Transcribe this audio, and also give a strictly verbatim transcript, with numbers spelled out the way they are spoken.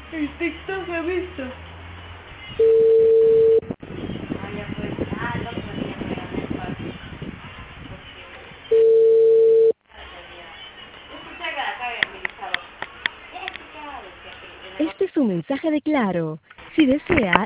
El TikTok he visto. Ah, ya pues. Ah, el otro día me gané el parque. Porque... Escucha que la caga en mi sábado. Ya escuchaba, decía que el Este negocio. es un mensaje de Claro. Si desea,